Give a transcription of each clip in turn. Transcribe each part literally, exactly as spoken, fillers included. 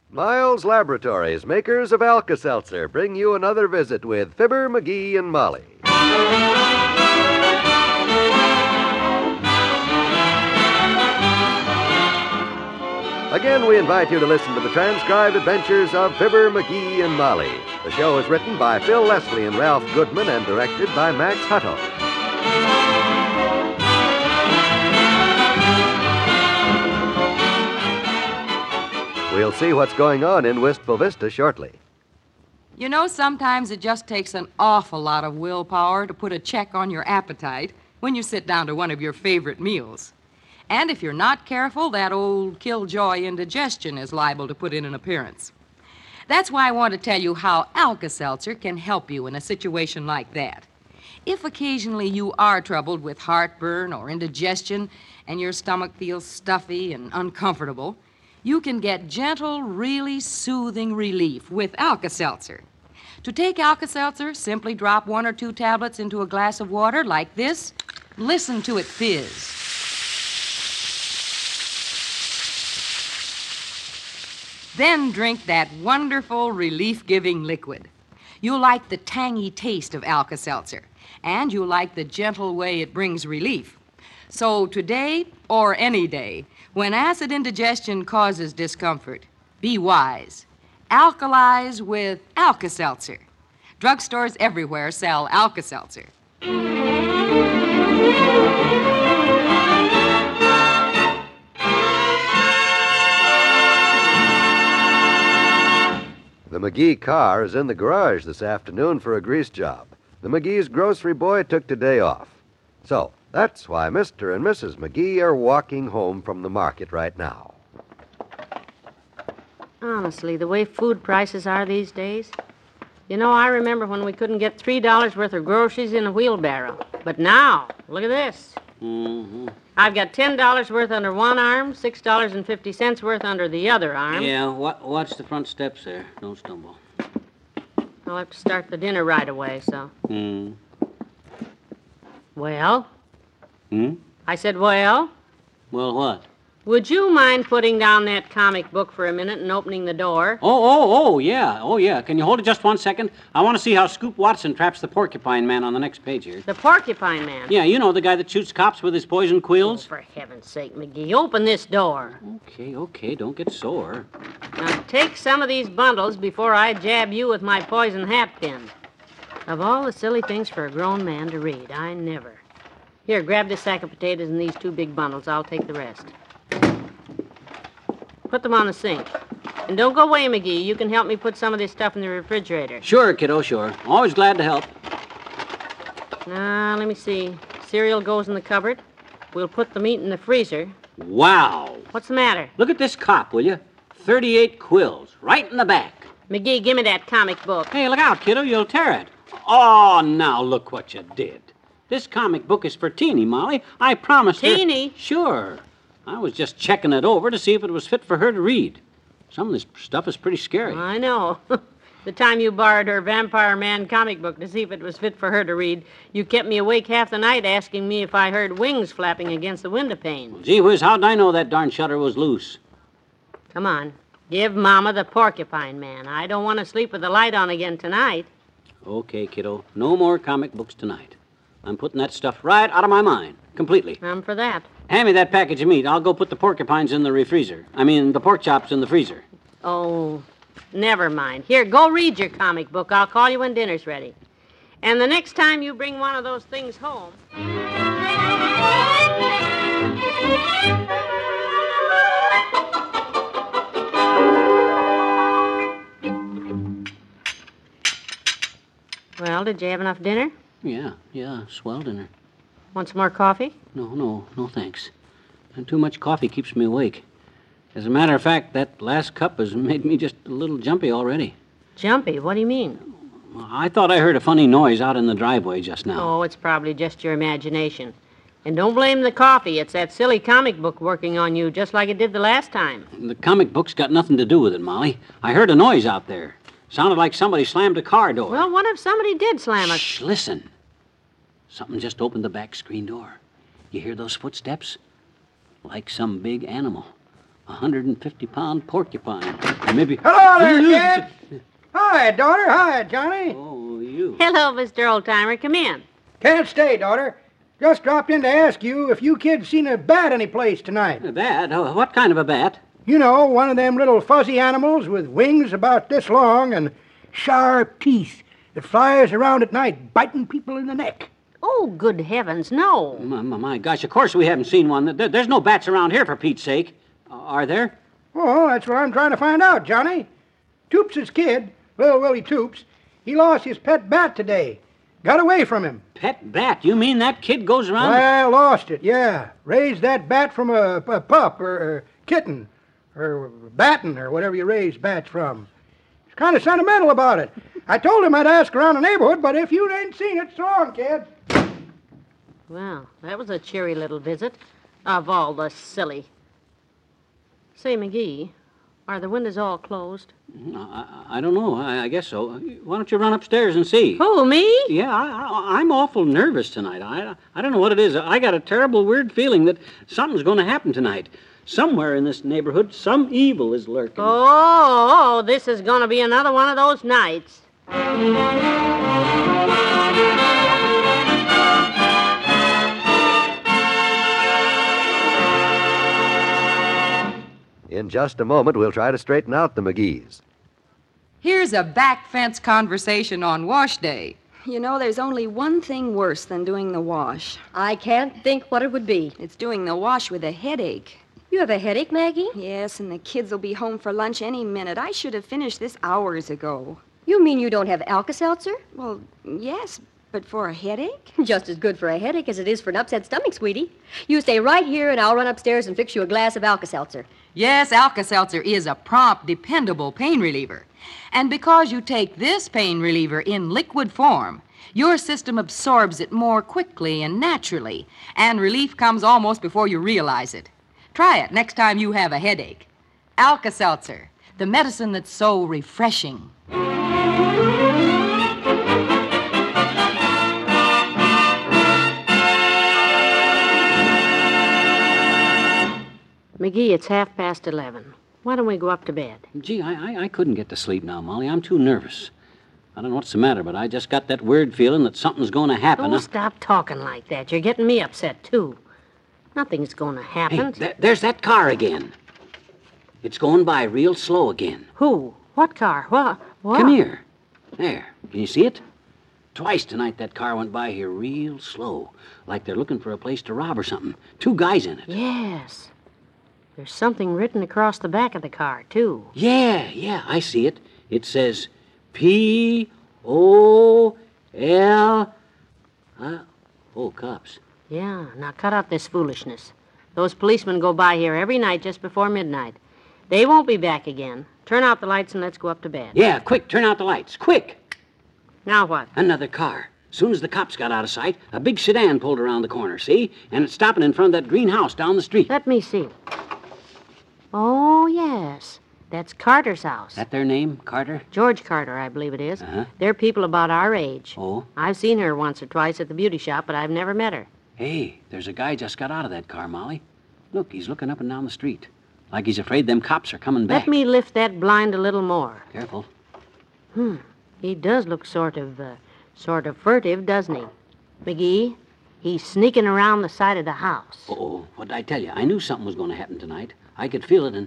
Miles Laboratories, makers of Alka-Seltzer, bring you another visit with Fibber, McGee, and Molly. Again, we invite you to listen to the transcribed adventures of Fibber, McGee, and Molly. The show is written by Phil Leslie and Ralph Goodman and directed by Max Hutto. We'll see what's going on in Wistful Vista shortly. You know, sometimes it just takes an awful lot of willpower to put a check on your appetite when you sit down to one of your favorite meals. And if you're not careful, that old killjoy indigestion is liable to put in an appearance. That's why I want to tell you how Alka-Seltzer can help you in a situation like that. If occasionally you are troubled with heartburn or indigestion and your stomach feels stuffy and uncomfortable, you can get gentle, really soothing relief with Alka-Seltzer. To take Alka-Seltzer, simply drop one or two tablets into a glass of water like this. Listen to it fizz. Then drink that wonderful, relief-giving liquid. You'll like the tangy taste of Alka-Seltzer, and you'll like the gentle way it brings relief. So today, or any day, when acid indigestion causes discomfort, be wise. Alkalize with Alka-Seltzer. Drugstores everywhere sell Alka-Seltzer. The McGee car is in the garage this afternoon for a grease job. The McGee's grocery boy took today off. So, that's why Mister and Missus McGee are walking home from the market right now. Honestly, the way food prices are these days. You know, I remember when we couldn't get three dollars worth of groceries in a wheelbarrow. But now, look at this. Mm-hmm. I've got ten dollars worth under one arm, six dollars and fifty cents worth under the other arm. Yeah, wa- watch the front steps there. Don't stumble. I'll have to start the dinner right away, so. Hmm. Well? Hmm? I said, well? Well, what? Would you mind putting down that comic book for a minute and opening the door? Oh, oh, oh, yeah. Oh, yeah. Can you hold it just one second? I want to see how Scoop Watson traps the porcupine man on the next page here. The porcupine man? Yeah, you know, the guy that shoots cops with his poison Oh, quills. for heaven's sake, McGee, open this door. Okay, okay. Don't get sore. Now, take some of these bundles before I jab you with my poison hat pin. Of all the silly things for a grown man to read, I never. Here, grab this sack of potatoes and these two big bundles. I'll take the rest. Put them on the sink. And don't go away, McGee. You can help me put some of this stuff in the refrigerator. Sure, kiddo, sure. Always glad to help. Now, let me see. Cereal goes in the cupboard. We'll put the meat in the freezer. Wow. What's the matter? Look at this cop, will you? thirty-eight quills, right in the back. McGee, give me that comic book. Hey, look out, kiddo. You'll tear it. Oh, now look what you did. This comic book is for Teeny, Molly. I promised her... Teeny? Sure. I was just checking it over to see if it was fit for her to read. Some of this stuff is pretty scary. I know. The time you borrowed her Vampire Man comic book to see if it was fit for her to read, you kept me awake half the night asking me if I heard wings flapping against the window pane. Well, gee whiz, how'd I know that darn shutter was loose? Come on. Give Mama the Porcupine Man. I don't want to sleep with the light on again tonight. Okay, kiddo. No more comic books tonight. I'm putting that stuff right out of my mind. Completely. I'm for that. Hand me that package of meat. I'll go put the porcupines in the refreezer. I mean, the pork chops in the freezer. Oh, never mind. Here, go read your comic book. I'll call you when dinner's ready. And the next time you bring one of those things home... Well, did you have enough dinner? Yeah, yeah, swell dinner. Want some more coffee? No, no, no thanks. And too much coffee keeps me awake. As a matter of fact, that last cup has made me just a little jumpy already. Jumpy? What do you mean? I thought I heard a funny noise out in the driveway just now. Oh, it's probably just your imagination. And don't blame the coffee. It's that silly comic book working on you just like it did the last time. The comic book's got nothing to do with it, Molly. I heard a noise out there. Sounded like somebody slammed a car door. Well, what if somebody did slam it? Shh, listen. Something just opened the back screen door. You hear those footsteps? Like some big animal. A hundred and fifty pound porcupine. Or maybe. Hello there, kid. Hi, daughter. Hi, Johnny. Oh, you. Hello, Mister Oldtimer. Come in. Can't stay, daughter. Just dropped in to ask you if you kids seen a bat any place tonight. A bat? Oh, what kind of a bat? You know, one of them little fuzzy animals with wings about this long and sharp teeth that flies around at night biting people in the neck. Oh, good heavens, no. My, my, my gosh, of course we haven't seen one. There, there's no bats around here, for Pete's sake. Uh, are there? Oh, that's what I'm trying to find out, Johnny. Toops' kid, little Willie Toops, he lost his pet bat today. Got away from him. Pet bat? You mean that kid goes around? Well, lost it, yeah. Raised that bat from a, a pup or a kitten or batten or whatever you raise bats from. He's kind of sentimental about it. I told him I'd ask around the neighborhood, but if you ain't seen it, so long, kids. Well, that was a cheery little visit. Of all the silly. Say, McGee, are the windows all closed? I, I don't know. I, I guess so. Why don't you run upstairs and see? Who, me? Yeah, I, I, I'm awful nervous tonight. I, I don't know what it is. I got a terrible, weird feeling that something's going to happen tonight. Somewhere in this neighborhood, some evil is lurking. Oh, this is going to be another one of those nights. In just a moment, we'll try to straighten out the McGees. Here's a back fence conversation on wash day. You know, there's only one thing worse than doing the wash. I can't think what it would be. It's doing the wash with a headache. You have a headache, Maggie? Yes, and the kids will be home for lunch any minute. I should have finished this hours ago. You mean you don't have Alka-Seltzer? Well, yes, but for a headache? Just as good for a headache as it is for an upset stomach, sweetie. You stay right here, and I'll run upstairs and fix you a glass of Alka-Seltzer. Yes, Alka-Seltzer is a prompt, dependable pain reliever. And because you take this pain reliever in liquid form, your system absorbs it more quickly and naturally, and relief comes almost before you realize it. Try it next time you have a headache. Alka-Seltzer, the medicine that's so refreshing. McGee, it's half past eleven. Why don't we go up to bed? Gee, I, I, I couldn't get to sleep now, Molly. I'm too nervous. I don't know what's the matter, but I just got that weird feeling that something's going to happen. Don't stop talking like that. You're getting me upset, too. Nothing's going to happen. Hey, there, there's that car again. It's going by real slow again. Who? What car? What? What? Come here. There. Can you see it? Twice tonight that car went by here real slow, like they're looking for a place to rob or something. Two guys in it. Yes. There's something written across the back of the car, too. Yeah, yeah, I see it. It says P O L... Uh, oh, cops. Yeah, now cut out this foolishness. Those policemen go by here every night just before midnight. They won't be back again. Turn out the lights and let's go up to bed. Yeah, quick, turn out the lights. Quick! Now what? Another car. Soon as the cops got out of sight, a big sedan pulled around the corner, see? And it's stopping in front of that green house down the street. Let me see. Oh, yes. That's Carter's house. That their name, Carter? George Carter, I believe it is. Uh-huh. They're people about our age. Oh? I've seen her once or twice at the beauty shop, but I've never met her. Hey, there's a guy just got out of that car, Molly. Look, he's looking up and down the street. Like he's afraid them cops are coming back. Let me lift that blind a little more. Careful. Hmm. He does look sort of, uh, sort of furtive, doesn't he? McGee, he's sneaking around the side of the house. Uh-oh, what did I tell you? I knew something was going to happen tonight. I could feel it and...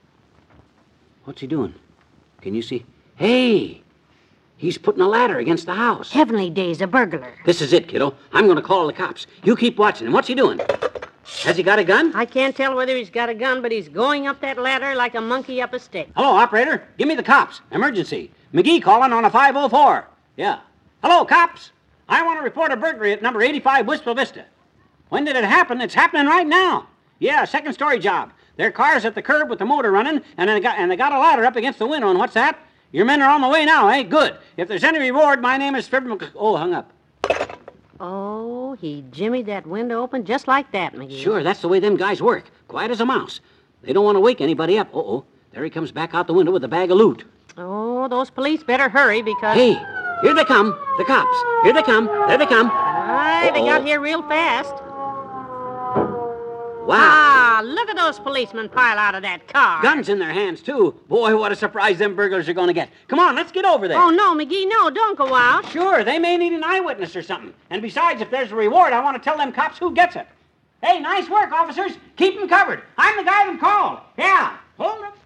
What's he doing? Can you see? Hey! He's putting a ladder against the house. Heavenly days, a burglar. This is it, kiddo. I'm going to call the cops. You keep watching him. What's he doing? Has he got a gun? I can't tell whether he's got a gun, but he's going up that ladder like a monkey up a stick. Hello, operator. Give me the cops. Emergency. McGee calling on a five oh four. Yeah. Hello, cops. I want to report a burglary at number eighty-five Wistful Vista. When did it happen? It's happening right now. Yeah, second story job. Their car's at the curb with the motor running, and they got and they got a ladder up against the window. And what's that? Your men are on the way now, eh? Good. If there's any reward, my name is Fibber Mc... Oh, hung up. Oh, he jimmied that window open just like that, McGee. Sure, that's the way them guys work. Quiet as a mouse. They don't want to wake anybody up. Uh-oh. There he comes back out the window with a bag of loot. Oh, those police better hurry because... Hey, here they come. The cops. Here they come. There they come. Aye, they Uh-oh. got here real fast. Wow. Ah, Ah, look at those policemen pile out of that car. Guns in their hands, too. Boy, what a surprise them burglars are going to get. Come on, let's get over there. Oh, no, McGee, no, don't go out. Sure, they may need an eyewitness or something. And besides, if there's a reward, I want to tell them cops who gets it. Hey, nice work, officers. Keep them covered. I'm the guy them called. Yeah, hold it.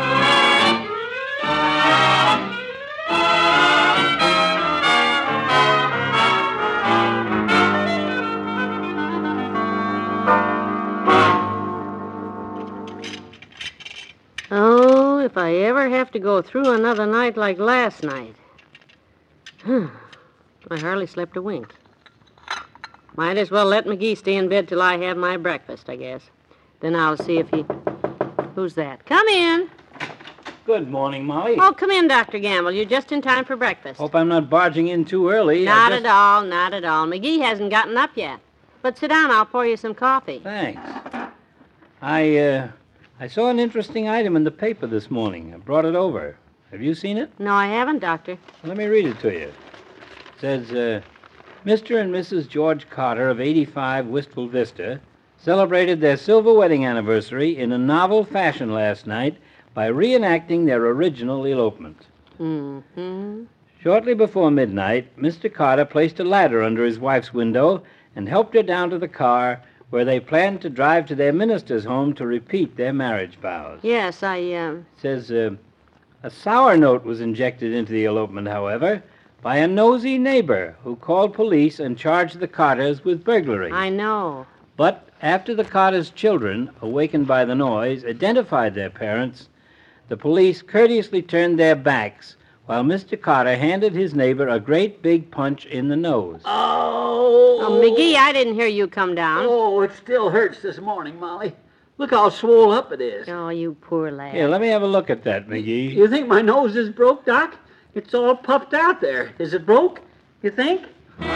Oh, if I ever have to go through another night like last night. I hardly slept a wink. Might as well let McGee stay in bed till I have my breakfast, I guess. Then I'll see if he... Who's that? Come in. Good morning, Molly. Oh, come in, Doctor Gamble. You're just in time for breakfast. Hope I'm not barging in too early. I Not just- at all, not at all. McGee hasn't gotten up yet. But sit down, I'll pour you some coffee. Thanks. I, uh, I saw an interesting item in the paper this morning. I brought it over. Have you seen it? No, I haven't, Doctor. Well, let me read it to you. It says, uh, Mister and Missus George Carter of eighty-five Wistful Vista celebrated their silver wedding anniversary in a novel fashion last night by reenacting their original elopement. Mm-hmm. Shortly before midnight, Mister Carter placed a ladder under his wife's window and helped her down to the car where they planned to drive to their minister's home to repeat their marriage vows. Yes, I, uh... It says, uh, a sour note was injected into the elopement, however, by a nosy neighbor who called police and charged the Carters with burglary. I know. But after the Carters' children, awakened by the noise, identified their parents, the police courteously turned their backs while Mister Carter handed his neighbor a great big punch in the nose. Oh. Oh, McGee, I didn't hear you come down. Oh, it still hurts this morning, Molly. Look how swole up it is. Oh, you poor lad. Here, let me have a look at that, McGee. You think my nose is broke, Doc? It's all puffed out there. Is it broke, you think?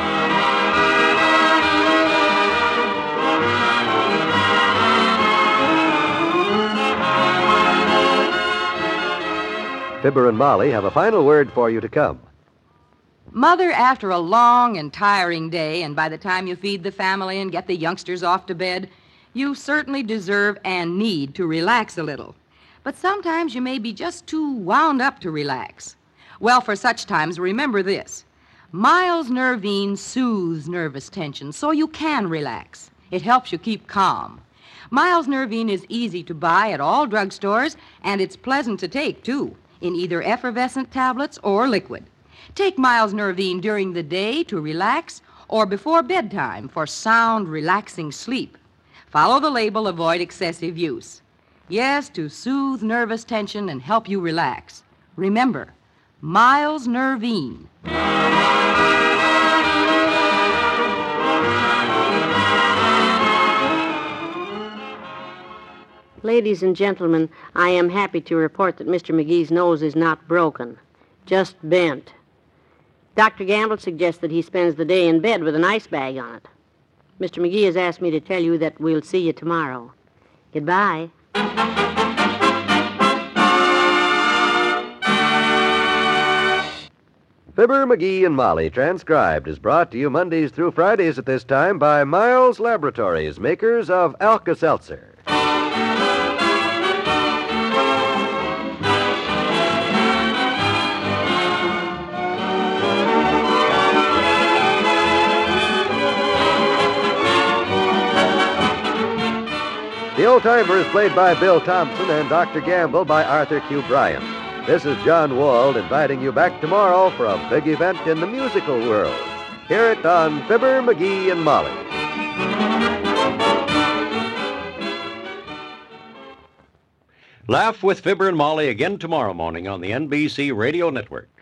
Fibber and Molly have a final word for you to come. Mother, after a long and tiring day, and by the time you feed the family and get the youngsters off to bed, you certainly deserve and need to relax a little. But sometimes you may be just too wound up to relax. Well, for such times, remember this. Miles Nervine soothes nervous tension so you can relax. It helps you keep calm. Miles Nervine is easy to buy at all drugstores, and it's pleasant to take, too, in either effervescent tablets or liquid. Take Miles Nervine during the day to relax or before bedtime for sound, relaxing sleep. Follow the label, avoid excessive use. Yes, to soothe nervous tension and help you relax. Remember, Miles Nervine. Ladies and gentlemen, I am happy to report that Mister McGee's nose is not broken, just bent. Doctor Gamble suggests that he spends the day in bed with an ice bag on it. Mister McGee has asked me to tell you that we'll see you tomorrow. Goodbye. Fibber, McGee, and Molly, transcribed, is brought to you Mondays through Fridays at this time by Miles Laboratories, makers of Alka-Seltzer. The Old-Timer is played by Bill Thompson and Doctor Gamble by Arthur Q. Bryan. This is John Wald inviting you back tomorrow for a big event in the musical world. Hear it on Fibber, McGee, and Molly. Laugh with Fibber and Molly again tomorrow morning on the N B C Radio Network.